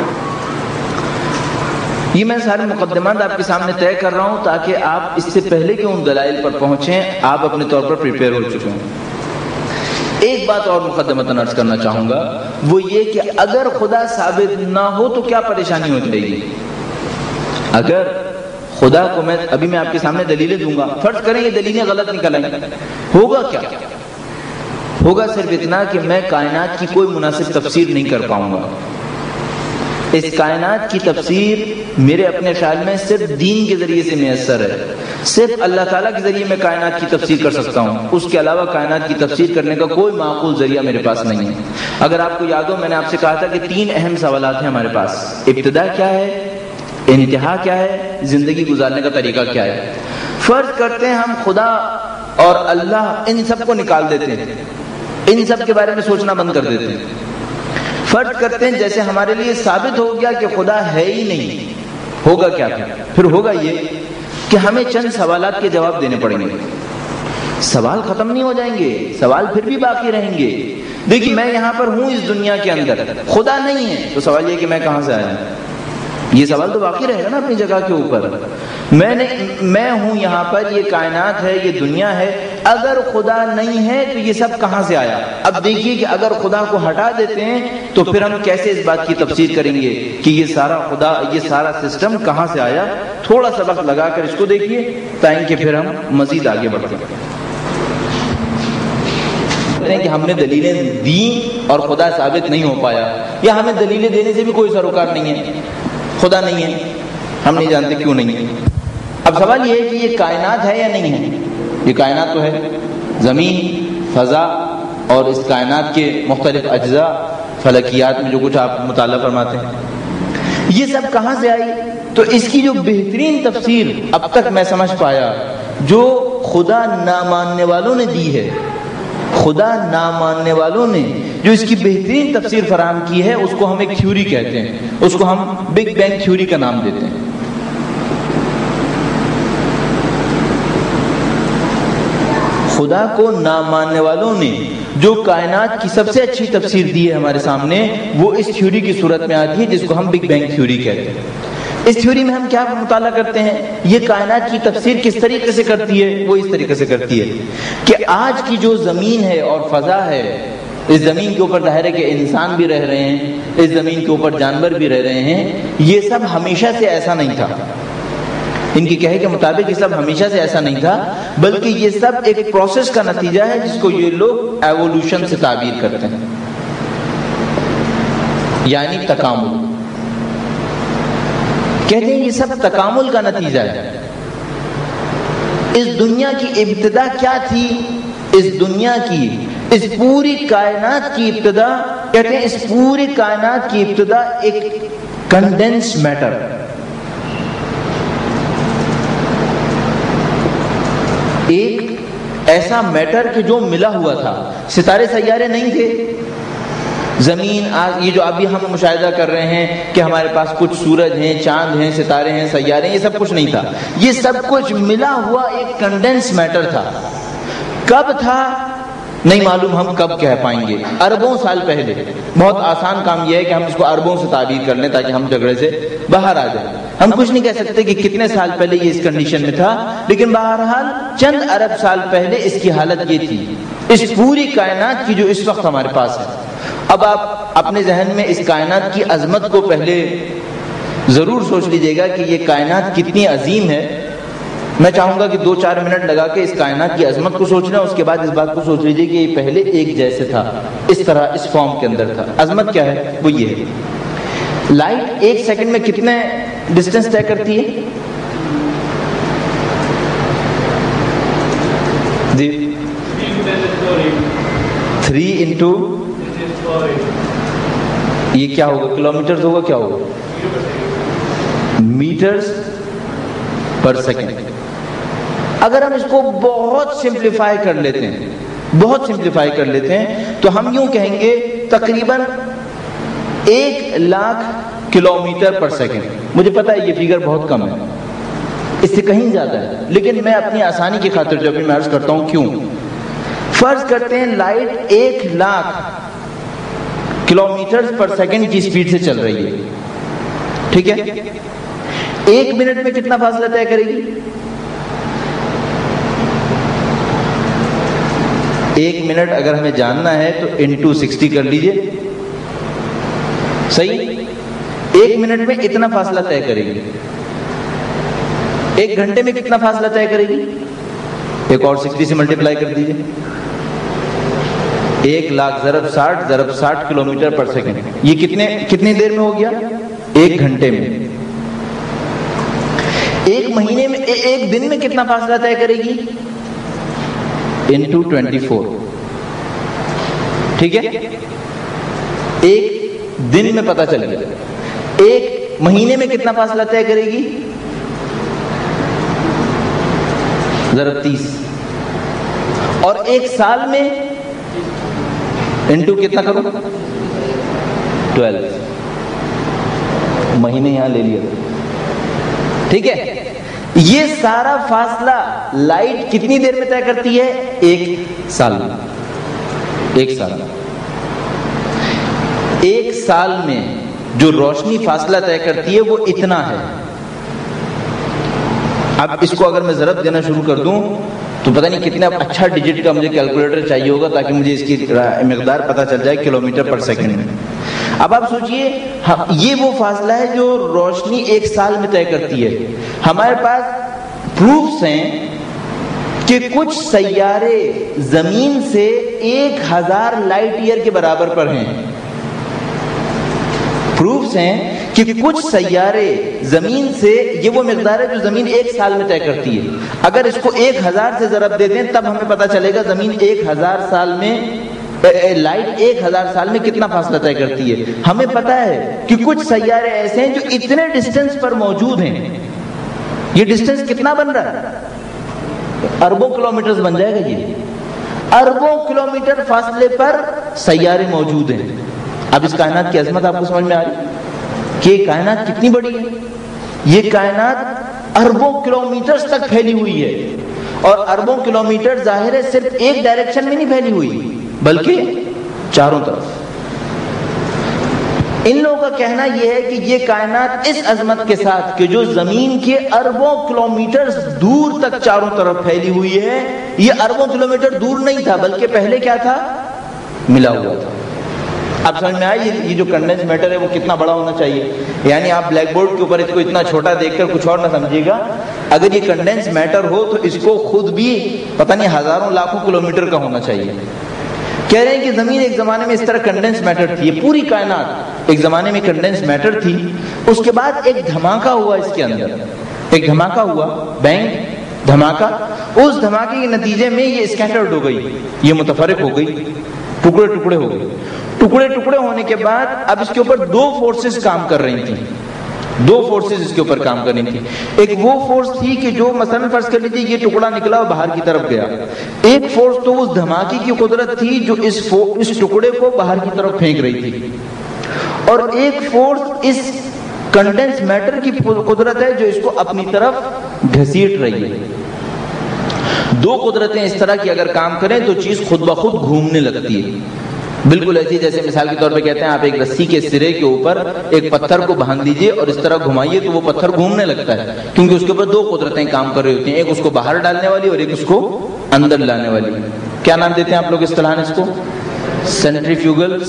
یہ میں سارے مقدمات آپ کے سامنے طے کر رہا ہوں تاکہ آپ اس سے پہلے کہ ان دلائل پر پہنچیں آپ اپنے طور پر پریپیئر ہو چکے ہوں. ایک بات اور مقدمتاً عرض کرنا چاہوں گا، وہ یہ کہ اگر خدا ثابت نہ ہو تو کیا پریشانی ہو جائے گی. اگر خدا کو میں آپ کے سامنے دلیلیں دوں گا، فرض کریں یہ دلیلیں غلط نکل آئیں، ہوگا کیا؟ ہوگا صرف اتنا کہ میں کائنات کی کوئی مناسب تفسیر نہیں کر پاؤں گا. اس کائنات کی تفسیر میرے اپنے خیال میں صرف دین کے ذریعے سے میسر ہے. صرف اللہ تعالیٰ کے ذریعے میں کائنات کی تفسیر کر سکتا ہوں، اس کے علاوہ کائنات کی تفسیر کرنے کا کوئی معقول ذریعہ میرے پاس نہیں ہے. اگر آپ کو یاد ہو میں نے آپ سے کہا تھا کہ 3 اہم سوالات ہیں ہمارے پاس. ابتدا کیا ہے، انتہا کیا ہے، زندگی گزارنے کا طریقہ کیا ہے. فرض کرتے ہیں ہم خدا اور اللہ ان سب کو نکال دیتے ہیں، ان سب کے بارے میں سوچنا بند کر دیتے ہیں. فرض کرتے ہیں جیسے ہمارے لیے ثابت ہو گیا کہ خدا ہے ہی نہیں. ہوگا کیا؟ پھر ہوگا یہ کہ ہمیں چند سوالات کے جواب دینے پڑیں گے. سوال ختم نہیں ہو جائیں گے، سوال پھر بھی باقی رہیں گے. دیکھیے میں یہاں پر ہوں اس دنیا کے اندر، خدا نہیں ہے، تو سوال یہ کہ میں کہاں سے آیا ہوں. یہ سوال تو باقی رہے گا نا اپنی جگہ کے اوپر. میں ہوں یہاں پر، یہ کائنات ہے، یہ دنیا ہے. اگر خدا نہیں ہے تو یہ سب کہاں سے آیا؟ اب دیکھیے کہ اگر خدا کو ہٹا دیتے ہیں تو پھر ہم کیسے اس بات کی تفسیر کریں گے کہ یہ سارا خدا، یہ سارا سسٹم کہاں سے آیا. تھوڑا سا وقت لگا کر اس کو دیکھیے تاکہ پھر ہم مزید آگے بڑھیں. کہ ہم نے دلیلیں دی اور خدا ثابت نہیں ہو پایا، یا ہمیں دلیلیں دینے سے بھی کوئی سروکار نہیں ہے، خدا نہیں ہے، ہم نہیں جانتے کیوں نہیں ہے. اب سوال یہ ہے کہ یہ کائنات ہے یا نہیں ہے. یہ کائنات تو ہے، زمین، فضا اور اس کائنات کے مختلف اجزاء، فلکیات میں جو کچھ آپ مطالعہ فرماتے ہیں، یہ سب کہاں سے آئی؟ تو اس کی جو بہترین تفسیر اب تک میں سمجھ پایا جو خدا نہ ماننے والوں نے دی ہے، خدا نہ ماننے والوں نے جو اس کی بہترین تفسیر فراہم کی ہے، اس کو ہم ایک تھیوری کہتے ہیں، اس کو ہم بگ بینگ تھیوری کا نام دیتے ہیں. خدا کو نہ ماننے والوں نے جو کائنات کی سب سے اچھی تفسیر دی ہے ہمارے سامنے، وہ اس تھیوری کی صورت میں آتی ہے جس کو ہم بگ بینگ تھیوری کہتے ہیں۔ اس تھیوری میں ہم کیا مطالعہ کرتے ہیں؟ یہ کائنات کی تفسیر کس طریقے سے کرتی ہے؟ وہ اس طریقے سے کرتی ہے کہ آج کی جو زمین ہے اور فضا ہے، اس زمین کے اوپر ظاہر ہے کہ انسان بھی رہ رہے ہیں، اس زمین کے اوپر جانور بھی رہ رہے ہیں، یہ سب ہمیشہ سے ایسا نہیں تھا۔ ان کے کہے کے مطابق یہ سب ہمیشہ سے ایسا نہیں تھا، بلکہ یہ سب ایک پروسیس کا نتیجہ ہے جس کو یہ لوگ ایوولوشن سے تعبیر کرتے ہیں، یعنی تکامل کہتے ہیں۔ یہ سب تکامل کا نتیجہ ہے۔ اس دنیا کی ابتدا کیا تھی؟ اس دنیا کی، اس پوری کائنات کی ابتدا، کہتے ہیں اس پوری کائنات کی ابتدا ایک کنڈینس میٹر، ایک ایسا میٹر کہ جو ملا ہوا تھا۔ ستارے سیارے نہیں تھے، زمین یہ جو ابھی ہم مشاہدہ کر رہے ہیں کہ ہمارے پاس کچھ سورج ہیں، چاند ہیں، ستارے ہیں، سیارے ہیں، یہ سب کچھ نہیں تھا۔ یہ سب کچھ ملا ہوا ایک کنڈینس میٹر تھا۔ کب تھا نہیں معلوم، ہم کب کہہ پائیں گے؟ اربوں سال پہلے۔ بہت آسان کام یہ ہے کہ ہم اس کو اربوں سے تعبیر کر لیں تاکہ ہم جھگڑے سے باہر آ جائیں۔ ہم کچھ نہیں کہہ سکتے کہ کتنے سال پہلے یہ اس کنڈیشن میں تھا، لیکن بہرحال چند ارب سال پہلے اس کی حالت یہ تھی، اس پوری کائنات کی جو اس وقت ہمارے پاس ہے۔ اب آپ اپنے ذہن میں اس کائنات کی عظمت کو پہلے ضرور سوچ لیجئے گا کہ یہ کائنات کتنی عظیم ہے۔ میں چاہوں گا کہ 2-4 منٹ لگا کے اس کائنات کی عظمت کو سوچنا، اس کے بعد اس بات کو سوچ لیجئے کہ یہ پہلے ایک جیسے تھا، اس طرح اس فارم کے اندر تھا۔ عظمت کیا ہے؟ وہ یہ ہے، لائٹ 1 سیکنڈ میں کتنے ڈسٹینس طے کرتی ہے؟ جی 3 انٹو یہ کیا ہوگا؟ کلومیٹرز ہوگا، کیا ہوگا؟ Metres per second. اگر ہم اس کو بہت سمپلیفائی کر لیتے ہیں، بہت سمپلیفائی کر لیتے ہیں تو ہم یوں کہیں گے تقریباً 1,00,000 کلومیٹر پر سیکنڈ۔ مجھے پتا ہے یہ فگر بہت کم ہے، اس سے کہیں زیادہ ہے، لیکن میں اپنی آسانی کی خاطر جو بھی میں عرض کرتا ہوں، کیوں؟ فرض کرتے ہیں لائٹ 1,00,000 کلومیٹر پر سیکنڈ کی سپیڈ سے چل رہی ہے، ٹھیک ہے؟ 1 منٹ میں کتنا فاصلہ طے کرے گی؟ 1 منٹ اگر ہمیں جاننا ہے تو انٹو 60 کر لیجئے، صحیح؟ 1 منٹ میں اتنا فاصلہ طے کرے گی۔ 1 گھنٹے میں کتنا فاصلہ طے کرے گی؟ ایک اور 60 سے ملٹیپلائی کر دیجئے، 1,00,000 ضرب 60 کلومیٹر پر سیکنڈ، یہ کتنی دیر میں ہو گیا؟ 1 گھنٹے میں۔ 1 مہینے میں، 1 دن میں کتنا فاصلہ طے کرے گی؟ انٹو 24، ٹھیک ہے؟ 1 دن میں پتا چل گیا۔ 1 مہینے میں کتنا فاصلہ طے کرے گی؟ ضرب 30، اور 1 سال میں انٹو کتنا کرو؟ 12 مہینے یہاں لے لیا، ٹھیک ہے؟ یہ سارا فاصلہ لائٹ کتنی دیر میں طے کرتی ہے؟ 1 سال میں۔ 1 سال میں، 1 سال میں جو روشنی فاصلہ طے کرتی ہے وہ اتنا ہے۔ اب اس کو اگر میں ضرب دینا شروع کر دوں تو پتہ نہیں کتنا اچھا ڈیجٹ کا مجھے کیلکولیٹر چاہیے ہوگا تاکہ مجھے اس کی مقدار پتہ چل جائے کلومیٹر پر سیکنڈ میں۔ اب آپ سوچئے یہ وہ فاصلہ ہے جو روشنی 1 سال میں طے کرتی ہے۔ ہمارے پاس پروفس ہیں کہ کچھ سیارے زمین سے 1000 لائٹ ایئر کے برابر پر ہیں۔ پروفس ہیں کہ کچھ سیارے زمین سے، یہ وہ مقدار ہے جو زمین 1 سال میں طے کرتی ہے۔ اگر اس کو 1000 سے ضرب دے دیں تب ہمیں پتہ چلے گا زمین 1000 سال میں، لائٹ 1000 سال میں کتنا فاصلہ طے کرتی ہے۔ ہمیں پتہ ہے کہ کچھ سیارے ایسے ہیں جو اتنے ڈسٹینس پر موجود ہیں۔ یہ ڈسٹینس کتنا بن رہا ہے؟ اربوں کلومیٹرز بن جائے گا۔ یہ اربوں کلومیٹر فاصلے پر سیارے موجود ہیں۔ اب اس کائنات کی عظمت آپ کو سمجھ میں آ رہی کہ یہ کائنات کتنی بڑی ہے؟ یہ کائنات اربوں کلومیٹرز تک پھیلی ہوئی ہے۔ اور اربوں کلومیٹر ظاہر ہے صرف ایک ڈائریکشن میں نہیں پھیلی ہوئی بلکہ چاروں طرف۔ ان لوگوں کا کہنا یہ ہے کہ یہ کائنات اس عظمت کے ساتھ کہ جو زمین کے اربوں کلومیٹر دور تک چاروں طرف پھیلی ہوئی ہے، یہ اربوں کلومیٹر دور نہیں تھا بلکہ پہلے کیا تھا؟ ملا ہوا تھا۔ اب سمجھ میں آئی یہ جو کنڈنس میٹر ہے وہ کتنا بڑا ہونا چاہیے؟ یعنی آپ بلیک بورڈ کے اوپر اس کو اتنا چھوٹا دیکھ کر کچھ اور نہ سمجھیے گا، اگر یہ کنڈنس میٹر ہو تو اس کو خود بھی پتہ نہیں ہزاروں لاکھوں کلومیٹر کا ہونا چاہیے۔ کہہ رہے ہیں کہ زمین ایک زمانے میں اس طرح کنڈنس میٹر تھی، یہ پوری کائنات ایک زمانے میں کنڈنس میٹر تھی۔ اس کے بعد ایک دھماکہ ہوا اس کے اندر، ایک دھماکہ ہوا، بینگ دھماکہ۔ اس دھماکے کے نتیجے میں یہ اسکیٹرڈ ہو گئی، یہ متفرق ہو گئی، ٹکڑے ٹکڑے ہو گئے۔ ٹکڑے ٹکڑے ہونے کے بعد اب اس کے اوپر دو فورسز کام کر رہی تھیں، دو فورسز اس کے اوپر کام کر رہی تھیں۔ ایک وہ فورس تھی کہ جو مثلا فرض کر لیجیے یہ ٹکڑا نکلا اور باہر کی طرف گیا، ایک فورس تو اس دھماکے کی قدرت تھی جو اس ٹکڑے کو باہر کی طرف پھینک رہی تھی، اور ایک فورس اس کنڈنس میٹر کی قدرت ہے جو اس کو اپنی طرف گھسیٹ رہی ہے۔ دو قدرتیں اس طرح کی اگر کام کریں تو چیز خود بخود گھومنے لگتی ہے، بالکل ایسی جیسے مثال کے طور پہ کہتے ہیں آپ ایک رسی کے سرے کے اوپر ایک پتھر کو باندھ دیجئے اور اس طرح گھمائیے تو وہ پتھر گھومنے لگتا ہے، کیونکہ اس کے اوپر دو قدرتیں کام کر رہی ہوتی ہیں، ایک اس کو باہر ڈالنے والی اور ایک اس کو اندر لانے والی۔ کیا نام دیتے ہیں آپ لوگ اصطلاحاً اس کو؟ سینٹریفیوگل،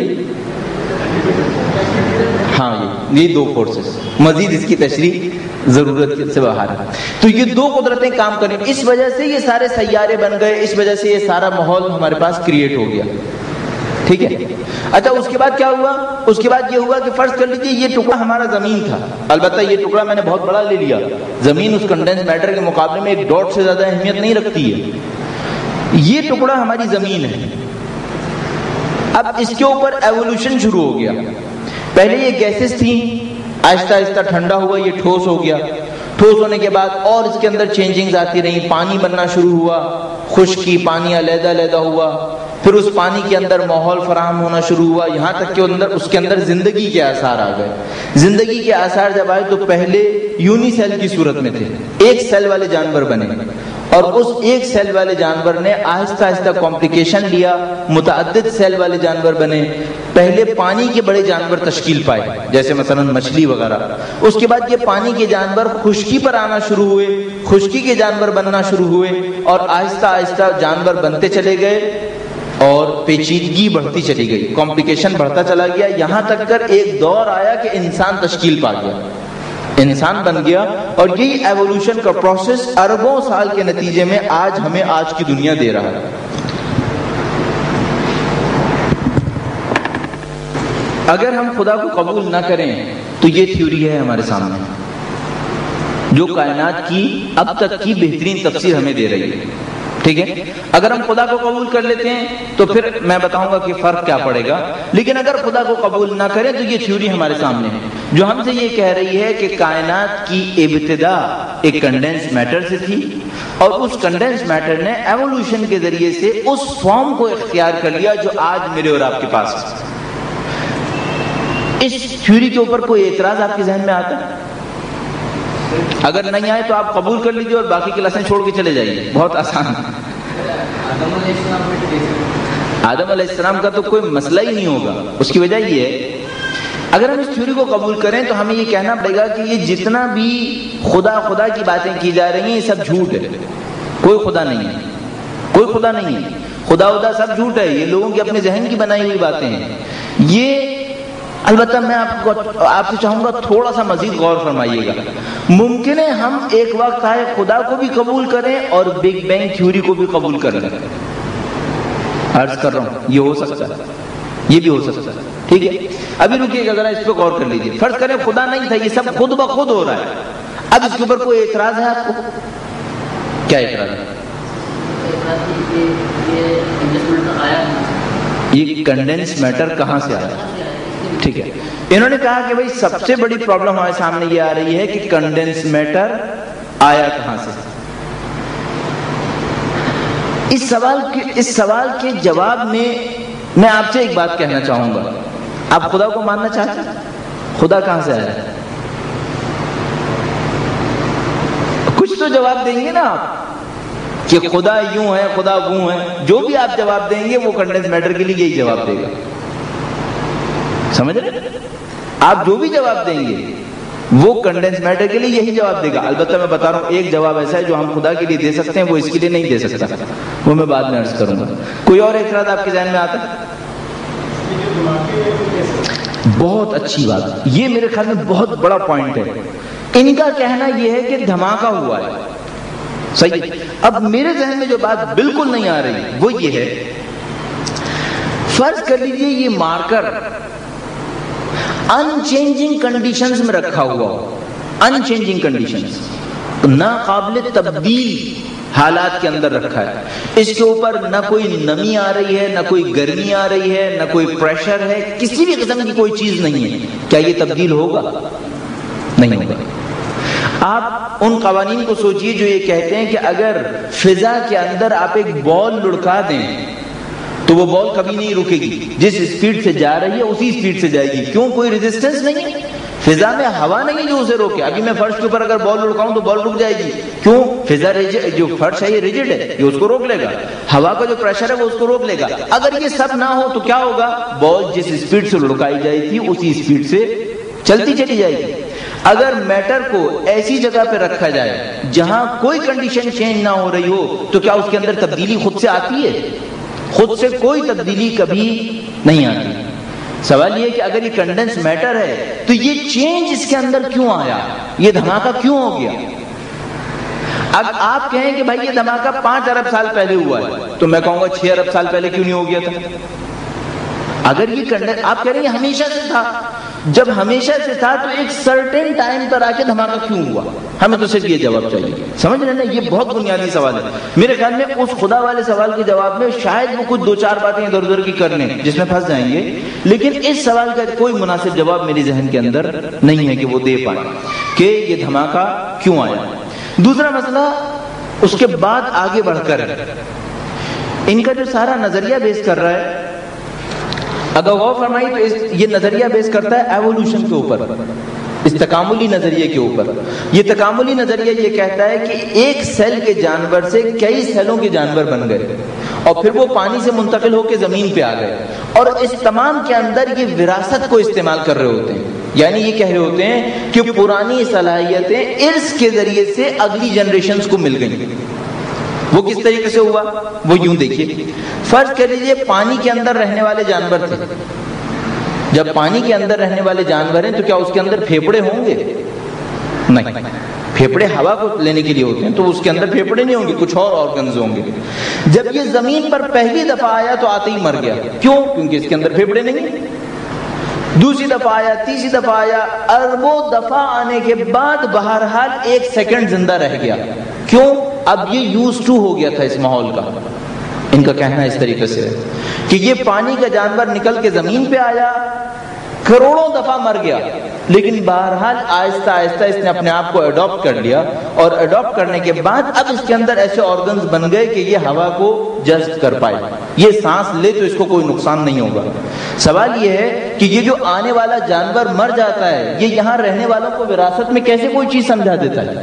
ہاں یہ دو فورسز، مزید اس کی تشریح ضرورت سے باہر ہے۔ تو یہ دو قدرتیں کام کریں، اس وجہ سے یہ سارے سیارے بن گئے، اس وجہ سے یہ سارا ماحول ہمارے پاس کریٹ ہو گیا، ٹھیک ہے۔ اچھا اس کے بعد کیا ہوا؟ اس کے بعد یہ ہوا کہ فرض کر لیجیے یہ ٹکڑا ہمارا زمین تھا، البتہ یہ ٹکڑا میں نے بہت بڑا لے لیا، زمین اس کنڈنس میٹر کے مقابلے میں ایک ڈاٹ سے زیادہ اہمیت نہیں رکھتی ہے، یہ ٹکڑا ہماری زمین ہے۔ اب اس کے اوپر ایوولوشن شروع ہو گیا، پہلے یہ گیسز تھیں، آہستہ آہستہ ٹھنڈا ہوا، یہ ٹھوس ہو گیا، ٹھوس ہونے کے بعد اور اس کے اندر چینجنگز آتی رہیں، پانی بننا شروع ہوا، خشکی، پانی علیحدہ علیحدہ ہوا، پھر اس پانی کے اندر ماحول فراہم ہونا شروع ہوا، یہاں تک کہ اس کے اندر زندگی کے آثار آ گئے۔ زندگی کے آثار جب آئے تو پہلے یونی سیل کی صورت میں تھے، ایک سیل والے جانور بنے، اور اس ایک سیل والے جانور نے آہستہ آہستہ کمپلیکیشن لیا، متعدد سیل والے جانور بنے، پہلے پانی کے بڑے جانور تشکیل پائے جیسے مثلا مچھلی وغیرہ، اس کے بعد یہ پانی کے جانور خشکی پر آنا شروع ہوئے، خشکی کے جانور بننا شروع ہوئے، اور آہستہ آہستہ جانور بنتے چلے گئے اور پیچیدگی بڑھتی چلی گئی، کمپلیکیشن بڑھتا چلا گیا، یہاں تک کر ایک دور آیا کہ انسان تشکیل پا گیا، انسان بن گیا، اور یہی ایوولوشن کا پروسیس اربوں سال کے نتیجے میں آج ہمیں آج کی دنیا دے رہا ہے۔ اگر ہم خدا کو قبول نہ کریں تو یہ تھیوری ہے ہمارے سامنے جو کائنات کی اب تک کی بہترین تفسیر ہمیں دے رہی ہے، ٹھیک ہے۔ اگر ہم خدا کو قبول کر لیتے ہیں تو پھر میں بتاؤں گا کہ فرق کیا پڑے گا، لیکن اگر خدا کو قبول نہ کریں تو یہ تھیوری ہمارے سامنے ہے جو ہم سے یہ کہہ رہی ہے کہ کائنات کی ابتدا ایک کنڈنس میٹر سے تھی، اور اس کنڈنس میٹر نے ایوولوشن کے ذریعے سے اس فارم کو اختیار کر لیا جو آج میرے اور آپ کے پاس ہے۔ اس تھیوری کے اوپر کوئی اعتراض آپ کے ذہن میں آتا ہے؟ اگر نہیں آئے تو آپ قبول کر لیجیے اور باقی کلاسیں چھوڑ کے چلے جائیے، بہت آسان ہے۔ آدم علیہ السلام کا تو کوئی مسئلہ ہی نہیں ہوگا، اس کی وجہ یہ ہے اگر ہم اس تھیوری کو قبول کریں تو ہمیں یہ کہنا پڑے گا کہ یہ جتنا بھی خدا کی باتیں کی جا رہی ہیں یہ سب جھوٹ ہے، کوئی خدا نہیں ہے، کوئی خدا نہیں ہے، خدا سب جھوٹ ہے، یہ لوگوں کی اپنے ذہن کی بنائی ہوئی باتیں ہیں۔ یہ البتہ میں آپ سے چاہوں گا تھوڑا سا مزید غور فرمائیے گا، ممکن ہے ہم ایک وقت آئے خدا کو بھی قبول کریں اور بگ بینگ تھیوری کو بھی قبول کر لیں، عرض کر رہا ہوں یہ ہو سکتا ہے، یہ بھی ہو سکتا ہے، ٹھیک ہے۔ ابھی رکیے گا ذرا اس پہ غور کر لیجیے، فرض کریں خدا نہیں تھا، یہ سب خود بخود ہو رہا ہے، اب اس کے اوپر کوئی اعتراض ہے آپ کو؟ کیا اعتراض ہے؟ یہ کنڈنس میٹر کہاں سے آیا؟ ٹھیک ہے، انہوں نے کہا کہ بھائی سب سے بڑی پرابلم ہمارے سامنے یہ آ رہی ہے کہ کنڈنس میٹر آیا کہاں سے۔ اس سوال کے جواب میں آپ سے ایک بات کہنا چاہوں گا، آپ خدا کو ماننا چاہتے ہیں؟ خدا کہاں سے آیا؟ کچھ تو جواب دیں گے نا آپ، کہ خدا یوں ہے، خدا وہ ہے، جو بھی آپ جواب دیں گے وہ کنڈنس میٹر کے لیے یہی جواب دے گا. سمجھ رہے؟ آپ جو بھی جواب دیں گے وہ کنڈنس میٹر کے لیے یہی جواب دے گا. البتہ میں بتا رہا ہوں ایک جواب ایسا ہے جو ہم خدا کے لیے دے سکتے ہیں، وہ اس کے لیے نہیں دے سکتا، وہ میں بعد میں عرض کروں گا. کوئی اور اعتراض آپ کے ذہن میں آتا ہے؟ بہت اچھی بات، یہ میرے خیال میں بہت بڑا پوائنٹ ہے. ان کا کہنا یہ ہے کہ دھماکہ ہوا ہے. صحیح. اب میرے ذہن میں جو بات بالکل نہیں آ رہی وہ یہ ہے، فرض کر لیجئے یہ مارکر انچینجنگ کنڈیشنز میں رکھا ہوا ہو، انچینجنگ کنڈیشنز، ناقابل تبدیل حالات کے اندر رکھا ہے. اس کے اوپر نہ کوئی نمی آ رہی ہے، نہ کوئی گرمی آ رہی ہے، نہ کوئی پریشر ہے، کسی بھی قسم کی کوئی چیز نہیں ہے. کیا یہ تبدیل ہوگا؟ نہیں ہوگا. آپ ان قوانین کو سوچئے جو یہ کہتے ہیں کہ اگر فضا کے اندر آپ ایک بال لڑکا دیں تو وہ بال کبھی نہیں رکے گی، جس اسپیڈ سے جا رہی ہے اسی اسپیڈ سے جائے گی. کیوں؟ کوئی ریزسٹنس نہیں ہے، فضا میں ہوا نہیں جو اسے روکے. ابھی میں فرش کے اوپر اگر بال لڑکاؤں تو بال رک جائے گی. کیوں؟ فضا جو فرش ہے یہ ریجڈ ہے، یہ اس کو روک لے گا. ہوا کا جو پریشر ہے وہ اس کو روک لے گا. اگر یہ سب نہ ہو تو کیا ہوگا؟ بال جس اسپیڈ سے لڑکائی جائے تھی اسی اسپیڈ سے چلتی چلی جائے گی. اگر میٹر کو ایسی جگہ پہ رکھا جائے جہاں کوئی کنڈیشن چینج نہ ہو رہی ہو تو کیا اس کے اندر تبدیلی خود سے آتی ہے؟ خود سے کوئی تبدیلی کبھی نہیں آتی. سوال یہ ہے کہ اگر یہ کنڈنس میٹر ہے تو یہ چینج اس کے اندر کیوں آیا؟ یہ دھماکہ کیوں ہو گیا؟ اب آپ کہیں کہ بھائی یہ دھماکہ 5 ارب سال پہلے ہوا ہے تو میں کہوں گا 6 ارب سال پہلے کیوں نہیں ہو گیا تھا؟ اگر یہ کنڈنس، آپ کہہ رہے ہیں یہ ہمیشہ سے تھا. جب ہمیشہ سے تھا تو ایک سرٹن ٹائم پر آ کے دھماکہ کیوں ہوا؟ ہمیں تو صرف یہ جواب چاہیے. سمجھ رہے ہیں نا؟ یہ بہت بنیادی سوال ہے. میرے خیال میں اس خدا والے سوال کے جواب میں شاید وہ کچھ 2-4 باتیں ادھر ادھر کی کر لیں جس میں پھنس جائیں گے، لیکن اس سوال کا کوئی مناسب جواب میرے ذہن کے اندر نہیں ہے کہ وہ دے پائے کہ یہ دھماکہ کیوں آیا. دوسرا مسئلہ اس کے بعد آگے بڑھ کر ان کا جو سارا نظریہ بیس کر رہا ہے، اگر غور فرمائی تو یہ نظریہ بیس کرتا ہے ایوولوشن کے اوپر، اس تکاملی نظریے کے اوپر. یہ تکاملی نظریہ یہ کہتا ہے کہ ایک سیل کے جانور سے کئی سیلوں کے جانور بن گئے اور پھر وہ پانی سے منتقل ہو کے زمین پہ آ گئے، اور اس تمام کے اندر یہ وراثت کو استعمال کر رہے ہوتے ہیں. یعنی یہ کہہ رہے ہوتے ہیں کہ پرانی صلاحیتیں ارث کے ذریعے سے اگلی جنریشنز کو مل گئیں. وہ کس طریقے سے ہوا؟ وہ یوں دیکھیے، فرض کر لیجیے پانی کے اندر رہنے والے جانور تھے. جب پانی کے اندر رہنے والے جانور ہیں تو کیا اس کے اندر پھیپڑے ہوں گے؟ نہیں. پھیپڑے ہوا کو لینے کے لیے ہوتے ہیں تو اس کے اندر پھیپڑے نہیں ہوں گے، کچھ اور آرگنز ہوں گے. جب یہ زمین پر پہلی دفعہ آیا تو آتے ہی مر گیا. کیوں؟ کیونکہ اس کے اندر پھیپڑے نہیں. دوسری دفعہ آیا، تیسری دفعہ آیا، اربوں دفعہ آنے کے بعد بہرحال 1 سیکنڈ زندہ رہ گیا. کیوں؟ اب یہ یوز ٹو ہو گیا تھا اس ماحول کا. ان کا کہنا اس طریقے سے ہے کہ یہ پانی کا جانور نکل کے زمین پہ آیا، کروڑوں دفعہ مر گیا، لیکن بہرحال آہستہ آہستہ اس نے اپنے آپ کو اڈاپٹ کر لیا، اور اڈاپٹ کرنے کے بعد اب اس کے اندر ایسے آرگنز بن گئے کہ یہ ہوا کو جذب کر پائے. یہ سانس لے تو اس کو کوئی نقصان نہیں ہوگا. سوال یہ ہے کہ یہ جو آنے والا جانور مر جاتا ہے، یہ یہاں رہنے والوں کو وراثت میں کیسے کوئی چیز سمجھا دیتا ہے؟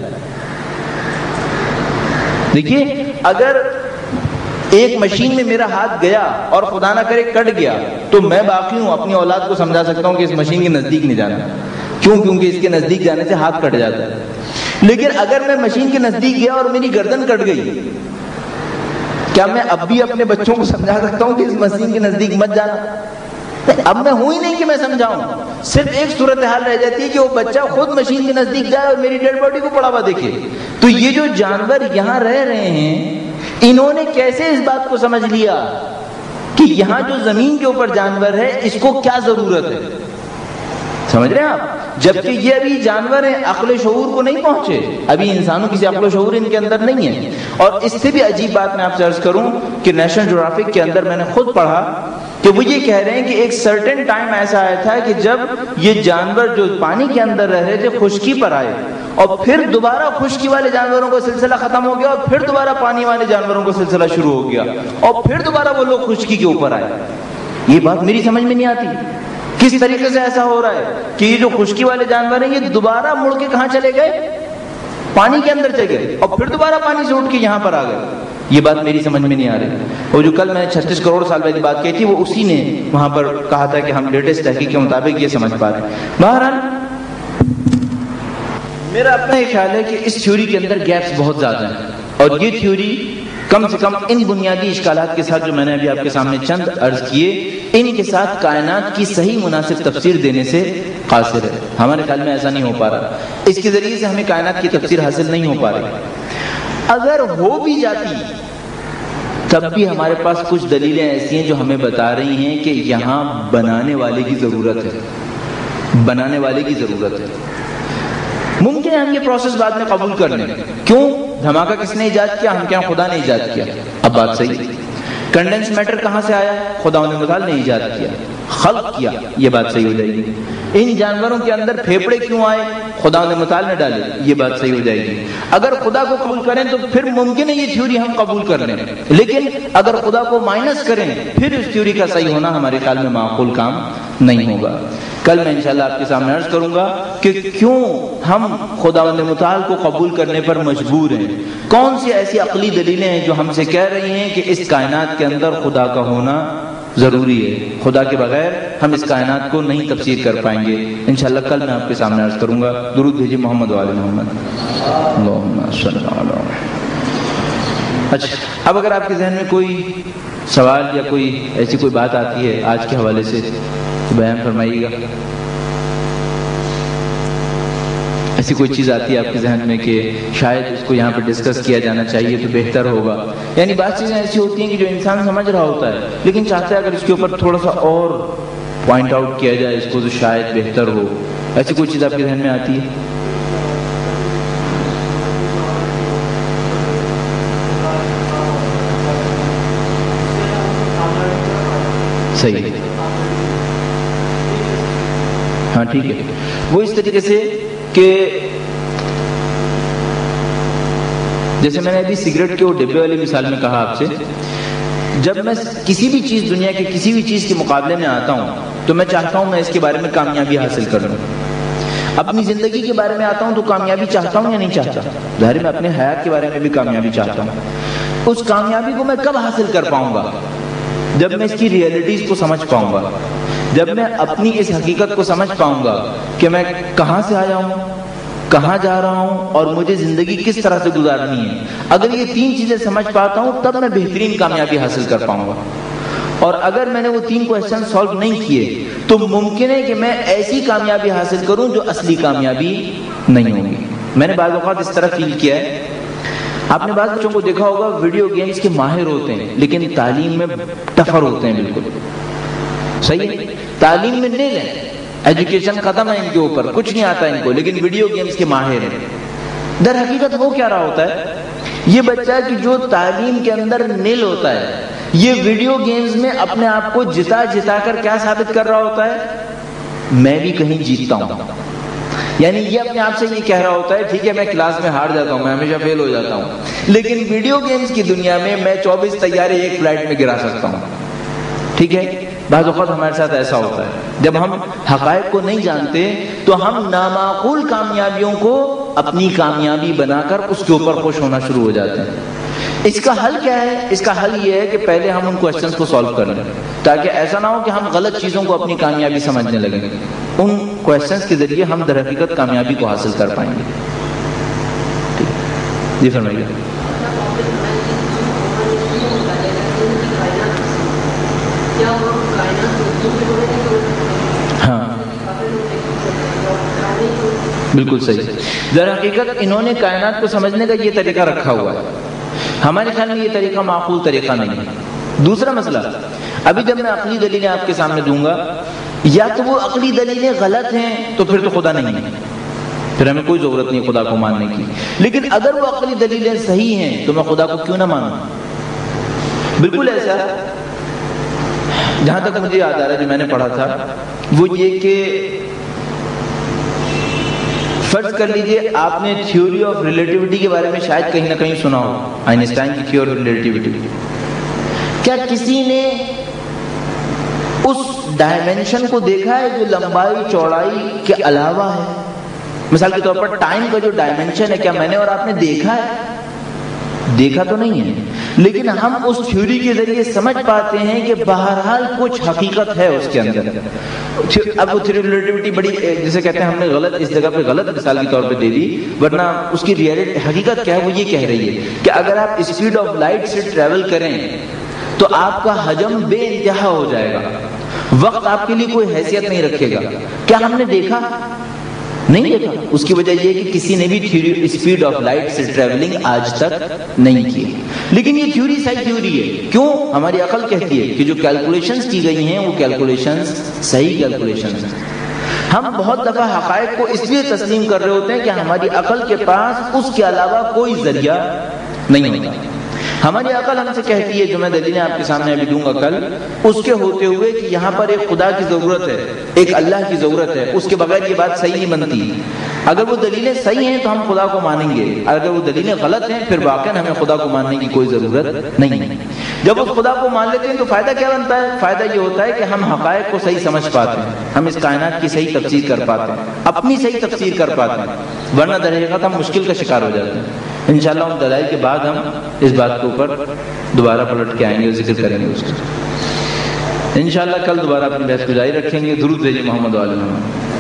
دیکھیے، اگر ایک مشین میں میرا ہاتھ گیا اور خدا نہ کرے کٹ گیا تو میں باقی ہوں اپنی اولاد کو سمجھا سکتا ہوں کہ اس مشین کے نزدیک نہیں جانا. کیوں؟ کیونکہ اس کے نزدیک جانے سے ہاتھ کٹ جاتا ہے. لیکن اگر میں مشین کے نزدیک گیا اور میری گردن کٹ گئی، کیا میں اب بھی اپنے بچوں کو سمجھا سکتا ہوں کہ اس مشین کے نزدیک مت جانا؟ اب میں ہوں ہی نہیں کہ میں سمجھاؤں. صرف ایک صورتحال رہ جاتی ہے کہ وہ بچہ خود مشین کے نزدیک جائے اور میری ڈیڈ باڈی کو پڑا ہوا دیکھے. تو یہ جو جانور یہاں رہ رہے ہیں، انہوں نے کیسے اس بات کو سمجھ لیا کہ یہاں جو زمین کے اوپر جانور ہے اس کو کیا ضرورت ہے؟ سمجھ رہے ہیں آپ؟ جبکہ یہ ابھی جانور ہیں، عقل شعور کو نہیں پہنچے، ابھی انسانوں کی عقل و شعور ان کے اندر نہیں ہے. اور اس سے بھی عجیب بات میں آپ سے عرض کروں کہ نیشنل جیوگرافک کے اندر میں نے خود پڑھا کہ وہ یہ کہہ رہے ہیں کہ ایک سرٹن ٹائم ایسا آیا تھا کہ جب یہ جانور جو پانی کے اندر رہ رہے تھے خشکی پر آئے، اور پھر دوبارہ خشکی والے جانوروں کا سلسلہ ختم ہو گیا، اور پھر دوبارہ پانی والے جانوروں کا سلسلہ شروع ہو گیا، اور پھر دوبارہ وہ لوگ خشکی کے اوپر آئے. یہ بات میری سمجھ میں نہیں آتی کس طریقے سے ایسا ہو رہا ہے کہ یہ جو خشکی والے جانور ہیں یہ دوبارہ مڑ کے کہاں چلے گئے؟ پانی کے اندر چلے گئے، اور پھر دوبارہ پانی سے اٹھ کے یہاں پر آ گئے. یہ بات میری سمجھ میں نہیں آ رہی. اور جو کل میں نے 36 کروڑ سال پہلے بات کہی تھی وہ اسی نے وہاں پر کہا تھا کہ ہم لیٹسٹ تحقیق کے مطابق یہ سمجھ پا رہے ہیں. بہرحال میرا اپنا یہ خیال ہے کہ اس تھیوری کے اندر گیپس بہت زیادہ ہیں، اور یہ تھیوری کم سے کم ان بنیادی اشکالات کے ساتھ جو میں نے ابھی آپ کے سامنے چند عرض کیے، ان کے ساتھ کائنات کی صحیح مناسب تفسیر دینے سے قاصر ہے. ہمارے خیال میں ایسا نہیں ہو پا رہا. اس کے ذریعے سے ہمیں کائنات کی تفسیر حاصل نہیں ہو پا رہی. اگر ہو بھی جاتی تب بھی ہمارے پاس کچھ دلیلیں ایسی ہیں جو ہمیں بتا رہی ہیں کہ یہاں بنانے والے کی ضرورت ہے، بنانے والے کی ضرورت ہے. ممکن ہے ہم یہ پروسیس بعد میں قبول کر لیں. کیوں؟ دھماکہ کس نے ایجاد کیا؟ ہم کیا خدا نے ایجاد کیا؟ اب بات صحیح. کنڈنس میٹر کہاں سے آیا؟ خدا متعال نے ایجاد کیا، خلق کیا. یہ بات صحیح ہو جائے گی. ان جانوروں کے اندر پھیپڑے کیوں آئے؟ خدا متعال نے ڈالے. یہ بات صحیح ہو جائے گی. اگر خدا کو قبول کریں تو پھر ممکن ہے یہ تھیوری ہم قبول کر لیں، لیکن اگر خدا کو مائنس کریں پھر اس تھیوری کا صحیح ہونا ہمارے خیال میں معقول کام نہیں ہوگا. کل میں انشاءاللہ آپ کے سامنے عرض کروں گا کہ کیوں ہم خداوند متعال کو قبول کرنے پر مجبور ہیں. کون سی ایسی عقلی دلیلیں ہیں جو ہم سے کہہ رہی ہیں کہ اس کائنات کے اندر خدا کا ہونا ضروری ہے. خدا کے بغیر ہم اس کائنات کو نہیں تفسیر کر پائیں گے. انشاءاللہ کل میں آپ کے سامنے عرض کروں گا. درود بھیجیے محمد وعلی محمد. اللہم صلی اللہ علیہ. اچھا، اب اگر آپ کے ذہن میں کوئی سوال یا کوئی ایسی کوئی بات آتی ہے آج کے حوالے سے تو بیان فرمائیے گا. ایسی کوئی چیز آتی ہے آپ کے ذہن میں کہ شاید اس کو یہاں پہ ڈسکس کیا جانا چاہیے تو بہتر ہوگا. یعنی بعض چیزیں ایسی ہوتی ہیں کہ جو انسان سمجھ رہا ہوتا ہے لیکن چاہتا ہے اگر اس کے اوپر تھوڑا سا اور پوائنٹ آؤٹ کیا جائے اس کو تو شاید بہتر ہو. ایسی کوئی چیز آپ کے ذہن میں آتی ہے؟ صحیح. ہاں ٹھیک ہے. وہ اس طریقے سے کہ جیسے میں نے ابھی سگریٹ کے وہ ڈبے والی مثال میں کہا آپ سے، جب میں کسی بھی چیز دنیا کے کسی بھی چیز کے مقابلے میں آتا ہوں تو میں چاہتا ہوں میں اس کے بارے میں کامیابی حاصل کر لوں. اپنی زندگی کے بارے میں آتا ہوں تو کامیابی چاہتا ہوں یا نہیں چاہتا؟ ظاہر میں اپنے حیات کے بارے میں بھی کامیابی چاہتا ہوں. اس کامیابی کو میں کب حاصل کر پاؤں گا؟ جب میں اس کی ریئلٹیز کو سمجھ پاؤں گا، جب میں اپنی اس حقیقت کو سمجھ پاؤں گا کہ میں کہاں سے آیا ہوں، کہاں جا رہا ہوں اور مجھے زندگی کس طرح سے گزارنی ہے. اگر یہ تین چیزیں سمجھ پاتا ہوں تب میں بہترین کامیابی حاصل کر پاؤں گا. اور اگر میں نے وہ تین کویسچن سالو نہیں کیے تو ممکن ہے کہ میں ایسی کامیابی حاصل کروں جو اصلی کامیابی نہیں ہوگی. میں نے بعض اوقات اس طرح فیل کیا ہے. آپ نے بعض بچوں کو دیکھا ہوگا ویڈیو گیمز کے ماہر ہوتے ہیں لیکن تعلیم میں ٹفر ہوتے ہیں. بالکل صحیح ہے. تعلیم میں نہیں لیں، ایجوکیشن ختم ہے ان کے اوپر، کچھ نہیں آتا ان کو، لیکن ویڈیو گیمز کے ماہر ہیں. در حقیقت وہ کیا رہا ہوتا ہے؟ یہ بچہ کہ جو تعلیم کے اندر نیل ہوتا ہے یہ ویڈیو گیمز میں اپنے آپ کو جتا جتا کر کیا ثابت کر رہا ہوتا ہے؟ میں بھی کہیں جیتتا ہوں. یعنی یہ اپنے آپ سے یہ کہہ رہا ہوتا ہے ٹھیک ہے میں کلاس میں ہار جاتا ہوں، میں ہمیشہ فیل ہو جاتا ہوں، لیکن ویڈیو گیمز کی دنیا میں 24 طیارے ایک فلائٹ میں گرا سکتا ہوں. ٹھیک ہے. بعض اوقات ہمارے ساتھ ایسا ہوتا ہے جب ہم حقائق کو نہیں جانتے تو ہم نامعقول کامیابیوں کو اپنی کامیابی بنا کر اس کے اوپر خوش ہونا شروع ہو جاتے ہیں. اس کا حل کیا ہے؟ اس کا حل یہ ہے کہ پہلے ہم ان کوسچنز کو سالو کر لیں تاکہ ایسا نہ ہو کہ ہم غلط چیزوں کو اپنی کامیابی سمجھنے لگیں. ان کوسچنز کے ذریعے ہم در حقیقت کامیابی کو حاصل کر پائیں گے. جی فرمائیے. ہاں بالکل صحیح. در حقیقت انہوں نے کائنات کو سمجھنے کا یہ طریقہ رکھا ہوا ہے. ہمارے خیال میں یہ طریقہ معقول طریقہ نہیں ہے. دوسرا مسئلہ، ابھی جب میں عقلی دلیلیں آپ کے سامنے دوں گا یا تو وہ عقلی دلیلیں غلط ہیں تو پھر تو خدا نہیں ہے، پھر ہمیں کوئی ضرورت نہیں خدا کو ماننے کی. لیکن اگر وہ عقلی دلیلیں صحیح ہیں تو میں خدا کو کیوں نہ مانوں؟ بالکل ایسا جہاں تک مجھے یاد آ رہا ہے جو میں نے پڑھا تھا وہ یہ کہ فرض کر لیجئے آپ نے تھیوری آف ریلیٹیوٹی کے بارے میں شاید کہیں نہ کہیں سنا ہو، آئنسٹائن کی تھیوری آف ریلیٹیوٹی. کیا کسی نے اس ڈائمینشن کو دیکھا ہے جو لمبائی چوڑائی کے علاوہ ہے؟ مثال کے طور پر ٹائم کا جو ڈائمینشن ہے کیا میں نے اور آپ نے دیکھا ہے؟ دیکھا تو نہیں ہے، لیکن ہم اس تھیوری کے ذریعے سمجھ پاتے ہیں کہ بہرحال کچھ حقیقت ہے اس کے اندر۔ اب وہ تھیوری ریلیٹیوٹی بڑی جسے کہتے ہیں ہم نے غلط اس جگہ پہ غلط مثال کے طور پہ دے دی، ورنہ اس کی ریئلٹی حقیقت کیا ہے، وہ یہ کہہ رہی ہے کہ اگر آپ اسپیڈ آف لائٹ سے ٹریول کریں تو آپ کا حجم بے انتہا ہو جائے گا، وقت آپ کے لیے کوئی حیثیت نہیں رکھے گا۔ کیا ہم نے دیکھا؟ نہیں دیکھا۔ اس کی وجہ یہ کہ کسی نے بھی اسپیڈ آف لائٹ سے ٹریولنگ آج تک نہیں کی، لیکن یہ تھیوری صحیح تھیوری ہے۔ کیوں؟ ہماری عقل کہتی ہے کہ جو کیلکولیشنز کی گئی ہیں وہ کیلکولیشنز صحیح کیلکولیشنز ہیں۔ ہم بہت دفعہ حقائق کو اس لیے تسلیم کر رہے ہوتے ہیں کہ ہماری عقل کے پاس اس کے علاوہ کوئی ذریعہ نہیں ہوتا۔ ہماری عقل ہم سے کہتی ہے، جو میں دلیلیں آپ کے سامنے ابھی دوں گا کل، اس کے ہوتے ہوئے کہ یہاں پر ایک خدا کی ضرورت ہے، ایک اللہ کی ضرورت ہے، اس کے بغیر یہ بات صحیح نہیں بنتی۔ اگر وہ دلیلیں صحیح ہیں تو ہم خدا کو مانیں گے، اگر وہ دلیلیں غلط ہیں پھر واقعاً ہمیں خدا کو ماننے کی کوئی ضرورت نہیں ہے۔ جب اس خدا کو مان لیتے ہیں تو فائدہ کیا بنتا ہے؟ فائدہ یہ ہوتا ہے کہ ہم حقائق کو صحیح سمجھ پاتے ہیں، ہم اس کائنات کی صحیح تفسیر کر پاتے ہیں، اپنی صحیح تفسیر کر پاتے ہیں، ورنہ در حقیقت ہم مشکل کا شکار ہو جاتے ہیں۔ انشاءاللہ ان دلائل کے بعد ہم اس بات کے اوپر دوبارہ پلٹ کے آئیں گے اور ذکر کریں گے اس کا۔ انشاءاللہ کل دوبارہ اپنی بحث کو جاری رکھیں گے۔ درود بھیجیں محمد و آل محمد۔